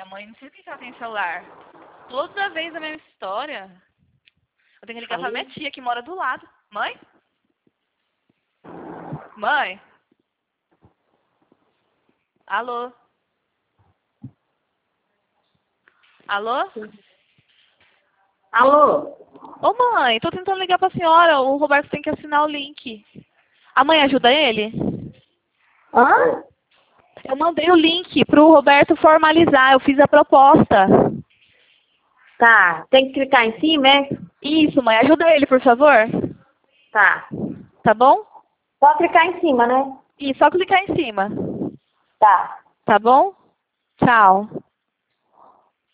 minha mãe, não sei por que ela tem celular. Toda vez a mesma história. Eu tenho que ligar pra minha tia, que mora do lado. Mãe? Mãe? Alô? Alô? Alô? Ô mãe, tô tentando ligar pra senhora. O Roberto tem que assinar o link. A mãe ajuda ele? Hã? Eu mandei o link pro Roberto formalizar. Eu fiz a proposta. Tá. Tem que clicar em cima, é? Isso, mãe. Ajuda ele, por favor. Tá. Tá bom? Só clicar em cima, né? E só clicar em cima. Tá. Tá bom? Tchau.